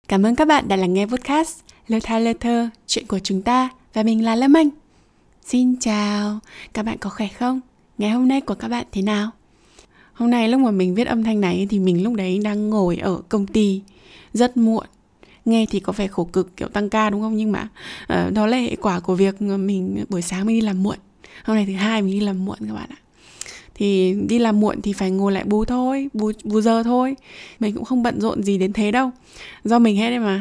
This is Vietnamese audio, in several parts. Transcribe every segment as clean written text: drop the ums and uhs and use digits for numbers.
Cảm ơn các bạn đã lắng nghe podcast Lơ Tha Lơ Thơ, chuyện của chúng ta, và mình là Lâm Anh. Xin chào, các bạn có khỏe không? Ngày hôm nay của các bạn thế nào? Hôm nay lúc mà mình viết âm thanh này thì mình lúc đấy đang ngồi ở công ty rất muộn. Nghe thì có vẻ khổ cực kiểu tăng ca đúng không? Nhưng mà đó là hệ quả của việc mình buổi sáng mình đi làm muộn. Hôm nay thứ hai mình đi làm muộn các bạn ạ. Thì đi làm muộn thì phải ngồi lại bù giờ thôi. Mình cũng không bận rộn gì đến thế đâu. Do mình hết đấy mà.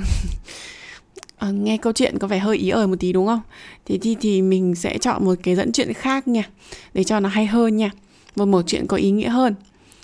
Nghe câu chuyện có vẻ hơi ý ời một tí đúng không? Thì mình sẽ chọn một cái dẫn chuyện khác nha, để cho nó hay hơn nha. Một chuyện có ý nghĩa hơn.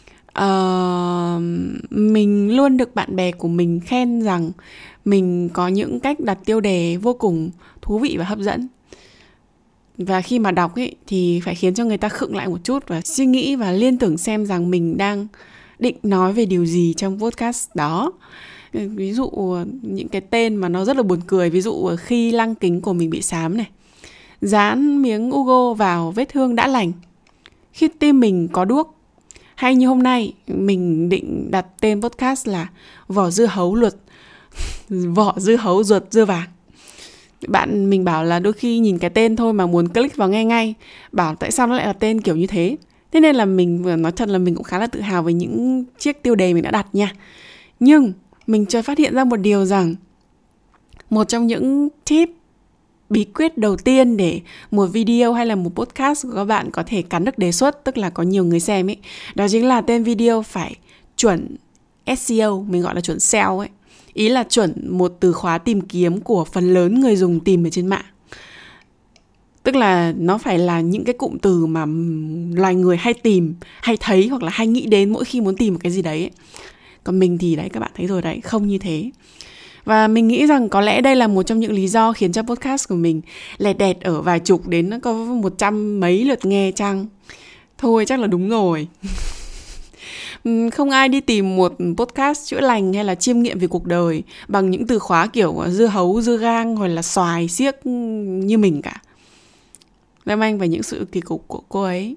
Mình luôn được bạn bè của mình khen rằng mình có những cách đặt tiêu đề vô cùng thú vị và hấp dẫn. Và khi mà đọc ấy thì phải khiến cho người ta khựng lại một chút và suy nghĩ và liên tưởng xem rằng mình đang định nói về điều gì trong podcast đó. Ví dụ những cái tên mà nó rất là buồn cười. Ví dụ khi lăng kính của mình bị xám này, dán miếng Ugo vào vết thương đã lành, khi tim mình có đuốc. Hay như hôm nay mình định đặt tên podcast là Vỏ dưa hấu ruột dưa vàng. Bạn mình bảo là đôi khi nhìn cái tên thôi mà muốn click vào nghe ngay, bảo tại sao nó lại là tên kiểu như thế. Thế nên là mình nói thật là mình cũng khá là tự hào với những chiếc tiêu đề mình đã đặt nha. Nhưng mình chợt phát hiện ra một điều rằng một trong những tip, bí quyết đầu tiên để một video hay là một podcast của các bạn có thể cắn được đề xuất, tức là có nhiều người xem ấy, đó chính là tên video phải chuẩn SEO, mình gọi là chuẩn SEO ấy. Ý là chuẩn một từ khóa tìm kiếm của phần lớn người dùng tìm ở trên mạng. Tức là nó phải là những cái cụm từ mà loài người hay tìm, hay thấy hoặc là hay nghĩ đến mỗi khi muốn tìm một cái gì đấy ấy. Còn mình thì đấy, các bạn thấy rồi đấy, không như thế. Và mình nghĩ rằng có lẽ đây là một trong những lý do khiến cho podcast của mình lẹt đẹt ở vài chục đến nó có 100 mấy lượt nghe chăng. Thôi chắc là đúng rồi. Không ai đi tìm một podcast chữa lành hay là chiêm nghiệm về cuộc đời bằng những từ khóa kiểu dưa hấu, dưa gang hoặc là xoài, xiếc như mình cả. Lâm Anh và những sự kỳ cục của cô ấy.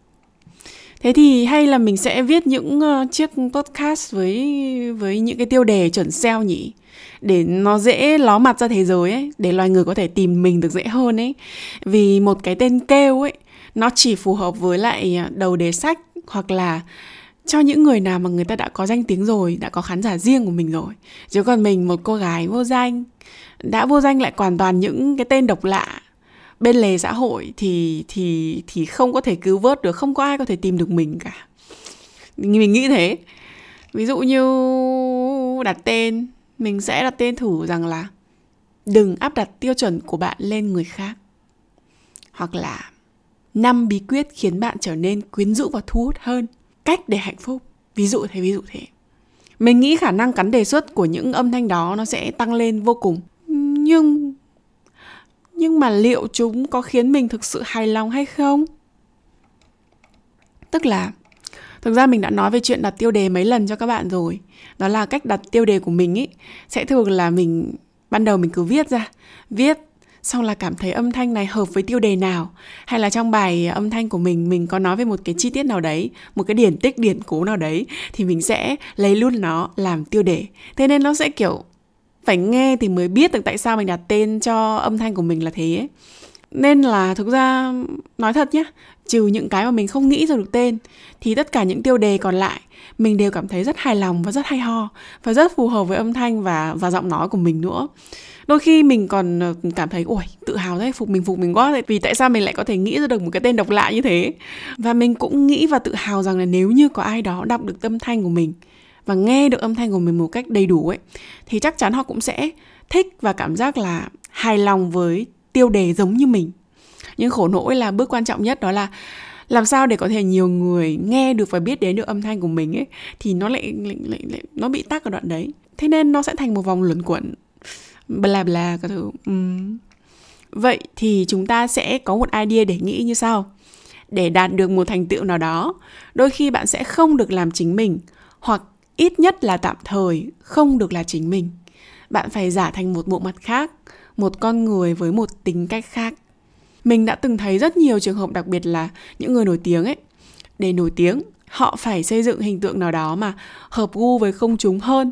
Thế thì hay là mình sẽ viết những chiếc podcast với những cái tiêu đề chuẩn SEO nhỉ? Để nó dễ ló mặt ra thế giới ấy, để loài người có thể tìm mình được dễ hơn ấy. Vì một cái tên kêu ấy, nó chỉ phù hợp với lại đầu đề sách hoặc là cho những người nào mà người ta đã có danh tiếng rồi, đã có khán giả riêng của mình rồi. Chứ còn mình, một cô gái vô danh, đã vô danh lại hoàn toàn những cái tên độc lạ bên lề xã hội thì không có thể cứu vớt được, không có ai có thể tìm được mình cả. Mình nghĩ thế. Ví dụ như đặt tên, mình sẽ đặt tên thử rằng là đừng áp đặt tiêu chuẩn của bạn lên người khác. Hoặc là 5 bí quyết khiến bạn trở nên quyến rũ và thu hút hơn, cách để hạnh phúc. Ví dụ thế. Mình nghĩ khả năng cắn đề xuất của những âm thanh đó nó sẽ tăng lên vô cùng. Nhưng mà liệu chúng có khiến mình thực sự hài lòng hay không? Tức là thực ra mình đã nói về chuyện đặt tiêu đề mấy lần cho các bạn rồi. Đó là cách đặt tiêu đề của mình ấy sẽ thường là ban đầu mình cứ viết xong là cảm thấy âm thanh này hợp với tiêu đề nào, hay là trong bài âm thanh của mình có nói về một cái chi tiết nào đấy, một cái điển cố nào đấy, thì mình sẽ lấy luôn nó làm tiêu đề. Thế nên nó sẽ kiểu phải nghe thì mới biết được tại sao mình đặt tên cho âm thanh của mình là thế ấy. Nên là thực ra nói thật nhá, trừ những cái mà mình không nghĩ ra được tên, thì tất cả những tiêu đề còn lại mình đều cảm thấy rất hài lòng và rất hay ho, và rất phù hợp với âm thanh và giọng nói của mình nữa. Đôi khi mình còn cảm thấy ôi, tự hào đấy, phục mình quá, vì tại sao mình lại có thể nghĩ ra được một cái tên độc lạ như thế. Và mình cũng nghĩ và tự hào rằng là nếu như có ai đó đọc được âm thanh của mình và nghe được âm thanh của mình một cách đầy đủ ấy, thì chắc chắn họ cũng sẽ thích và cảm giác là hài lòng với tiêu đề giống như mình. Nhưng khổ nỗi là bước quan trọng nhất đó là làm sao để có thể nhiều người nghe được và biết đến được âm thanh của mình ấy, thì nó lại nó bị tắc ở đoạn đấy. Thế nên nó sẽ thành một vòng luẩn quẩn bla bla các thứ. Vậy thì chúng ta sẽ có một idea để nghĩ như sau. Để đạt được một thành tựu nào đó, đôi khi bạn sẽ không được làm chính mình, hoặc ít nhất là tạm thời không được là chính mình. Bạn phải giả thành một bộ mặt khác, một con người với một tính cách khác. Mình đã từng thấy rất nhiều trường hợp, đặc biệt là những người nổi tiếng ấy. Để nổi tiếng, họ phải xây dựng hình tượng nào đó mà hợp gu với công chúng hơn.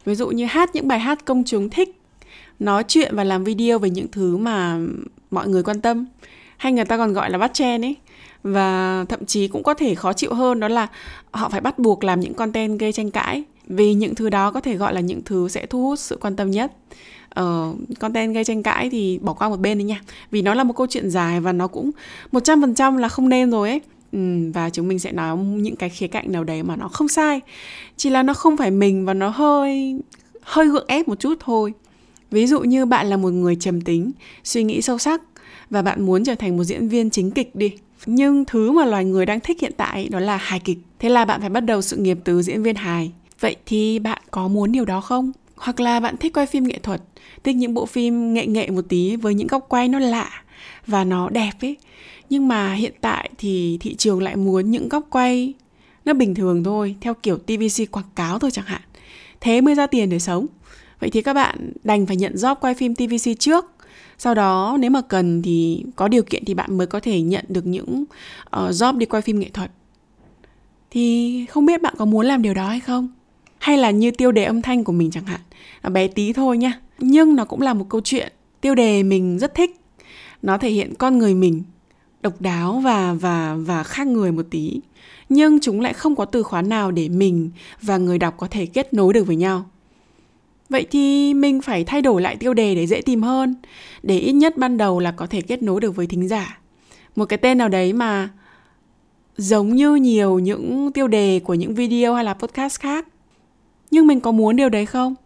Ví dụ như hát những bài hát công chúng thích, nói chuyện và làm video về những thứ mà mọi người quan tâm, hay người ta còn gọi là bắt trend ấy. Và thậm chí cũng có thể khó chịu hơn, đó là họ phải bắt buộc làm những content gây tranh cãi, vì những thứ đó có thể gọi là những thứ sẽ thu hút sự quan tâm nhất. Content gây tranh cãi thì bỏ qua một bên đi nha, vì nó là một câu chuyện dài và nó cũng 100% là không nên rồi ấy. Và chúng mình sẽ nói những cái khía cạnh nào đấy mà nó không sai, chỉ là nó không phải mình và nó hơi gượng ép một chút thôi. Ví dụ như bạn là một người trầm tính, suy nghĩ sâu sắc và bạn muốn trở thành một diễn viên chính kịch đi. Nhưng thứ mà loài người đang thích hiện tại đó là hài kịch. Thế là bạn phải bắt đầu sự nghiệp từ diễn viên hài. Vậy thì bạn có muốn điều đó không? Hoặc là bạn thích quay phim nghệ thuật, thích những bộ phim nghệ một tí với những góc quay nó lạ và nó đẹp ấy. Nhưng mà hiện tại thì thị trường lại muốn những góc quay nó bình thường thôi, theo kiểu TVC quảng cáo thôi chẳng hạn. Thế mới ra tiền để sống. Vậy thì các bạn đành phải nhận job quay phim TVC trước. Sau đó nếu mà cần thì có điều kiện thì bạn mới có thể nhận được những job đi quay phim nghệ thuật. Thì không biết bạn có muốn làm điều đó hay không? Hay là như tiêu đề âm thanh của mình chẳng hạn, nó bé tí thôi nha, nhưng nó cũng là một câu chuyện. Tiêu đề mình rất thích. Nó thể hiện con người mình độc đáo và khác người một tí. Nhưng chúng lại không có từ khóa nào để mình và người đọc có thể kết nối được với nhau. Vậy thì mình phải thay đổi lại tiêu đề để dễ tìm hơn, để ít nhất ban đầu là có thể kết nối được với thính giả. Một cái tên nào đấy mà giống như nhiều những tiêu đề của những video hay là podcast khác. Nhưng mình có muốn điều đấy không?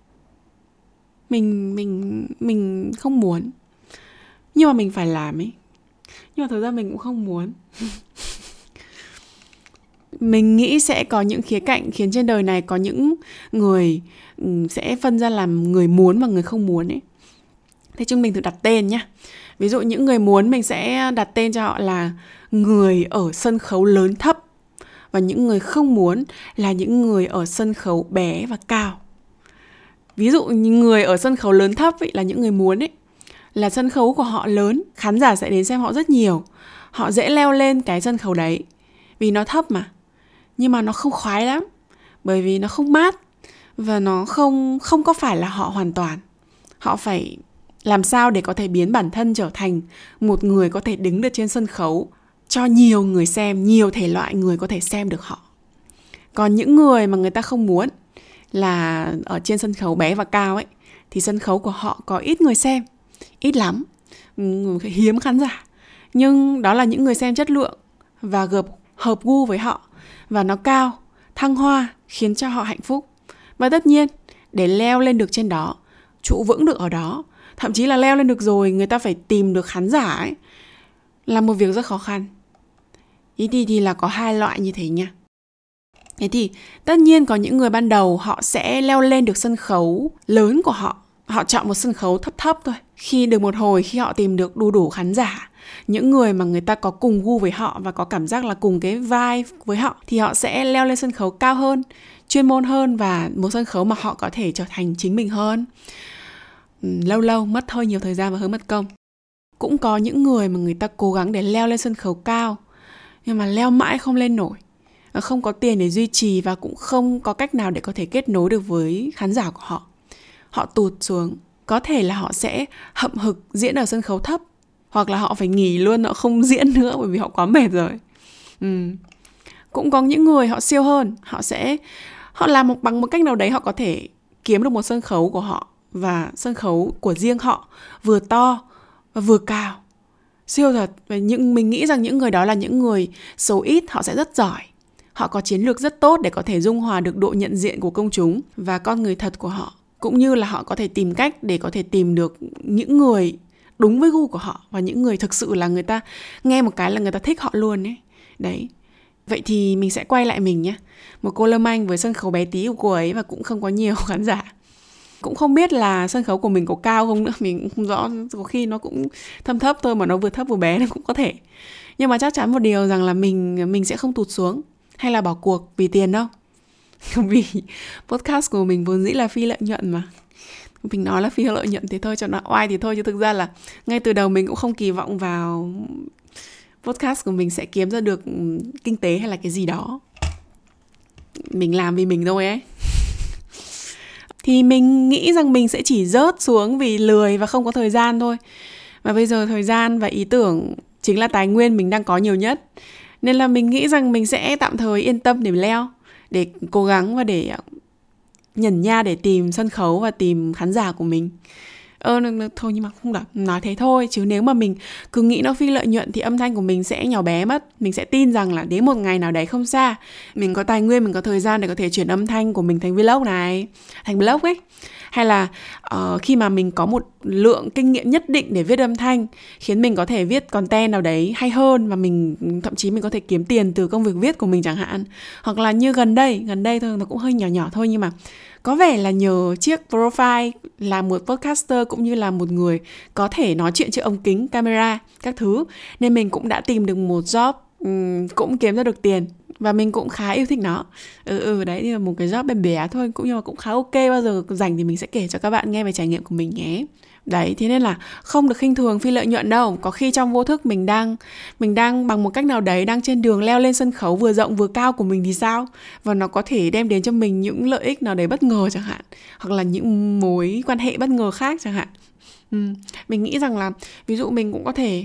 Mình không muốn. Nhưng mà mình phải làm ấy. Nhưng mà thực ra mình cũng không muốn. Mình nghĩ sẽ có những khía cạnh khiến trên đời này có những người sẽ phân ra làm người muốn và người không muốn ấy. Thế chúng mình thử đặt tên nhá. Ví dụ những người muốn mình sẽ đặt tên cho họ là người ở sân khấu lớn thấp. Và những người không muốn là những người ở sân khấu bé và cao. Ví dụ như người ở sân khấu lớn thấp ấy, là những người muốn ấy, là sân khấu của họ lớn, khán giả sẽ đến xem họ rất nhiều. Họ dễ leo lên cái sân khấu đấy vì nó thấp mà. Nhưng mà nó không khoái lắm, bởi vì nó không mát. Và nó không có phải là họ hoàn toàn. Họ phải làm sao để có thể biến bản thân trở thành một người có thể đứng được trên sân khấu cho nhiều người xem, nhiều thể loại người có thể xem được họ. Còn những người mà người ta không muốn là ở trên sân khấu bé và cao ấy, thì sân khấu của họ có ít người xem, ít lắm, hiếm khán giả. Nhưng đó là những người xem chất lượng và hợp gu với họ. Và nó cao, thăng hoa, khiến cho họ hạnh phúc. Và tất nhiên, để leo lên được trên đó, trụ vững được ở đó, thậm chí là leo lên được rồi, người ta phải tìm được khán giả ấy, là một việc rất khó khăn. Ý thì là có hai loại như thế nha. Thế thì tất nhiên có những người ban đầu họ sẽ leo lên được sân khấu lớn của họ. Họ chọn một sân khấu thấp thôi. Khi được một hồi, khi họ tìm được đủ khán giả, những người mà người ta có cùng gu với họ và có cảm giác là cùng cái vibe với họ, thì họ sẽ leo lên sân khấu cao hơn, chuyên môn hơn và một sân khấu mà họ có thể trở thành chính mình hơn. Lâu mất hơi nhiều thời gian và hơi mất công. Cũng có những người mà người ta cố gắng để leo lên sân khấu cao, nhưng mà leo mãi không lên nổi, không có tiền để duy trì và cũng không có cách nào để có thể kết nối được với khán giả của họ. Họ tụt xuống. Có thể là họ sẽ hậm hực diễn ở sân khấu thấp, hoặc là họ phải nghỉ luôn, họ không diễn nữa bởi vì họ quá mệt rồi. Cũng có những người họ siêu hơn, họ làm bằng một cách nào đấy họ có thể kiếm được một sân khấu của họ và sân khấu của riêng họ, vừa to và vừa cao. Siêu thật. Và mình nghĩ rằng những người đó là những người số ít, họ sẽ rất giỏi. Họ có chiến lược rất tốt để có thể dung hòa được độ nhận diện của công chúng và con người thật của họ. Cũng như là họ có thể tìm cách để có thể tìm được những người đúng với gu của họ và những người thực sự là người ta nghe một cái là người ta thích họ luôn ấy. Đấy. Vậy thì mình sẽ quay lại mình nhé. Một cô Lâm Anh với sân khấu bé tí của cô ấy và cũng không có nhiều khán giả. Cũng không biết là sân khấu của mình có cao không nữa. Mình cũng không rõ, có khi nó cũng thấp thôi mà nó vừa thấp vừa bé nó cũng có thể. Nhưng mà chắc chắn một điều rằng là mình sẽ không tụt xuống hay là bỏ cuộc vì tiền đâu. Vì podcast của mình vốn dĩ là phi lợi nhuận mà. Mình nói là phi lợi nhuận thì thôi cho nó oai thì thôi, chứ thực ra là ngay từ đầu mình cũng không kỳ vọng vào podcast của mình sẽ kiếm ra được kinh tế hay là cái gì đó. Mình làm vì mình thôi ấy. thì mình nghĩ rằng mình sẽ chỉ rớt xuống vì lười và không có thời gian thôi. Và bây giờ thời gian và ý tưởng chính là tài nguyên mình đang có nhiều nhất. Nên là mình nghĩ rằng mình sẽ tạm thời yên tâm để leo, để cố gắng và để nhẩn nha để tìm sân khấu và tìm khán giả của mình. Thôi nhưng mà không được, nói thế thôi. Chứ nếu mà mình cứ nghĩ nó phi lợi nhuận thì âm thanh của mình sẽ nhỏ bé mất. Mình sẽ tin rằng là đến một ngày nào đấy không xa, mình có tài nguyên, mình có thời gian để có thể chuyển âm thanh của mình thành vlog này, thành blog ấy. Hay là khi mà mình có một lượng kinh nghiệm nhất định để viết âm thanh, khiến mình có thể viết content nào đấy hay hơn, và mình thậm chí mình có thể kiếm tiền từ công việc viết của mình chẳng hạn. Hoặc là như gần đây thôi, nó cũng hơi nhỏ thôi, nhưng mà có vẻ là nhờ chiếc profile là một podcaster cũng như là một người có thể nói chuyện trước ống kính, camera, các thứ, nên mình cũng đã tìm được một job, cũng kiếm ra được tiền. Và mình cũng khá yêu thích nó. Đấy là một cái job bé bé thôi, cũng như là cũng khá ok. Bao giờ rảnh thì mình sẽ kể cho các bạn nghe về trải nghiệm của mình nhé. Đấy, thế nên là không được khinh thường phi lợi nhuận đâu. Có khi trong vô thức mình đang bằng một cách nào đấy đang trên đường leo lên sân khấu vừa rộng vừa cao của mình thì sao? Và nó có thể đem đến cho mình những lợi ích nào đấy bất ngờ chẳng hạn, hoặc là những mối quan hệ bất ngờ khác chẳng hạn. Mình nghĩ rằng là ví dụ mình cũng có thể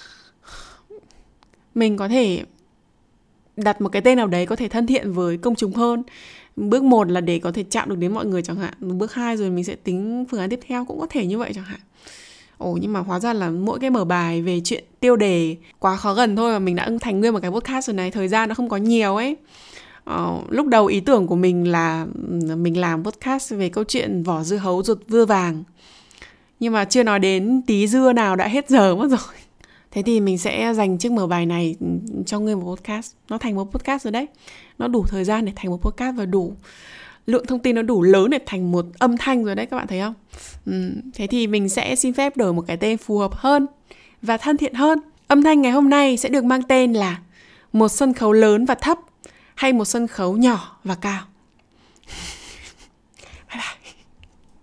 đặt một cái tên nào đấy có thể thân thiện với công chúng hơn. Bước 1 là để có thể chạm được đến mọi người chẳng hạn. Bước 2 rồi mình sẽ tính phương án tiếp theo, cũng có thể như vậy chẳng hạn. Nhưng mà hóa ra là mỗi cái mở bài về chuyện tiêu đề quá khó gần thôi mà mình đã thành nguyên một cái podcast rồi này. Thời gian nó không có nhiều ấy. Lúc đầu ý tưởng của mình là mình làm podcast về câu chuyện vỏ dưa hấu ruột dưa vàng, nhưng mà chưa nói đến tí dưa nào đã hết giờ mất rồi. Thế thì mình sẽ dành chiếc mở bài này cho nguyên một podcast. Nó thành một podcast rồi đấy. Nó đủ thời gian để thành một podcast và đủ lượng thông tin, nó đủ lớn để thành một âm thanh rồi đấy, các bạn thấy không? Thế thì mình sẽ xin phép đổi một cái tên phù hợp hơn và thân thiện hơn. Âm thanh ngày hôm nay sẽ được mang tên là một sân khấu lớn và thấp, hay một sân khấu nhỏ và cao.